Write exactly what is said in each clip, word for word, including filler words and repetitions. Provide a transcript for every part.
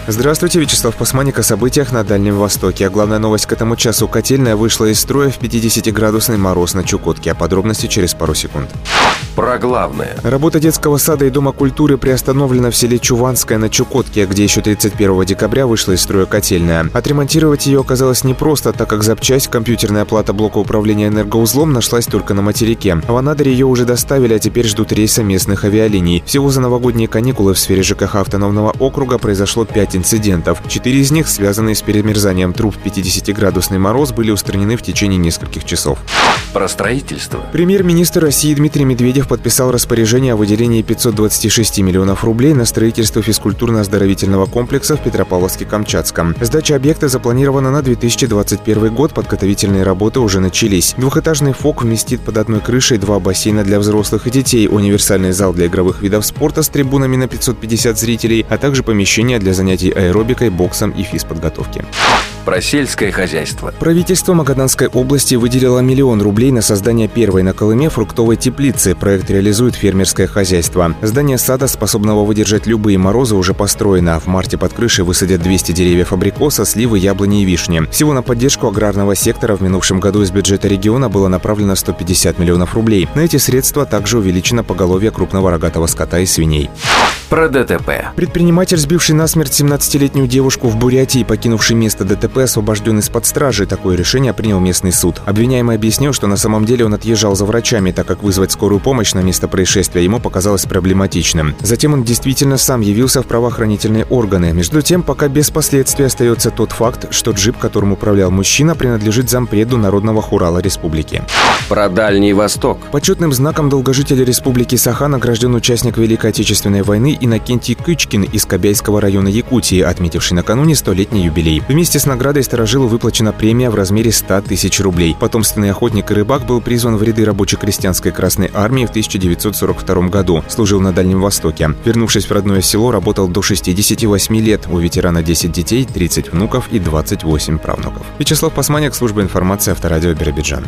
Здравствуйте, Вячеслав Пасманик о событиях на Дальнем Востоке. А главная новость к этому часу. Котельная вышла из строя в пятидесятиградусный мороз на Чукотке. А подробности через пару секунд. Про главное. Работа детского сада и дома культуры приостановлена в селе Чуванское на Чукотке, где еще тридцать первого декабря вышла из строя котельная. Отремонтировать ее оказалось непросто, так как запчасть, компьютерная плата блока управления энергоузлом, нашлась только на материке. В Анадыре ее уже доставили, а теперь ждут рейса местных авиалиний. Всего за новогодние каникулы в сфере ЖКХ автономного округа произошло пять инцидентов. Четыре из них, связанные с перемерзанием труб в пятидесятиградусный мороз, были устранены в течение нескольких часов. Про строительство. Премьер-министр России Дмитрий Медведев подписал распоряжение о выделении пятьсот двадцати шести миллионов рублей на строительство физкультурно-оздоровительного комплекса в Петропавловске-Камчатском. Сдача объекта запланирована на две тысячи двадцать первый год, подготовительные работы уже начались. Двухэтажный ФОК вместит под одной крышей два бассейна для взрослых и детей, универсальный зал для игровых видов спорта с трибунами на пятьсот пятьдесят зрителей, а также помещения для занятий аэробикой, боксом и физподготовки. Про сельское хозяйство. Правительство Магаданской области выделило миллион рублей на создание первой на Колыме фруктовой теплицы. Проект реализует фермерское хозяйство. Здание сада, способного выдержать любые морозы, уже построено. В марте под крышей высадят двести деревьев абрикоса, сливы, яблони и вишни. Всего на поддержку аграрного сектора в минувшем году из бюджета региона было направлено сто пятьдесят миллионов рублей. На эти средства также увеличено поголовье крупного рогатого скота и свиней. Про ДТП. Предприниматель, сбивший насмерть семнадцатилетнюю девушку в Бурятии и покинувший место ДТП, освобожден из-под стражи. Такое решение принял местный суд. Обвиняемый объяснил, что на самом деле он отъезжал за врачами, так как вызвать скорую помощь на место происшествия ему показалось проблематичным. Затем он действительно сам явился в правоохранительные органы. Между тем, пока без последствий остается тот факт, что джип, которым управлял мужчина, принадлежит зампреду Народного хурала республики. Про Дальний Восток. Почетным знаком долгожителя республики Саха награжден участник Великой Отечественной войны Иннокентий Кычкин из Кобяйского района Якутии, отметивший накануне столетний юбилей. Вместе с наградой старожилу выплачена премия в размере ста тысяч рублей. Потомственный охотник и рыбак был призван в ряды рабоче-крестьянской Красной Армии в тысяча девятьсот сорок втором году. Служил на Дальнем Востоке. Вернувшись в родное село, работал до шестидесяти восьми лет. У ветерана десять детей, тридцать внуков и двадцать восемь правнуков. Вячеслав Пасманик, служба информации, Авторадио, Биробиджан.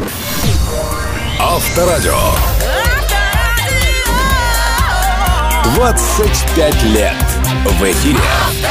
Авторадио. двадцать пять лет в эфире.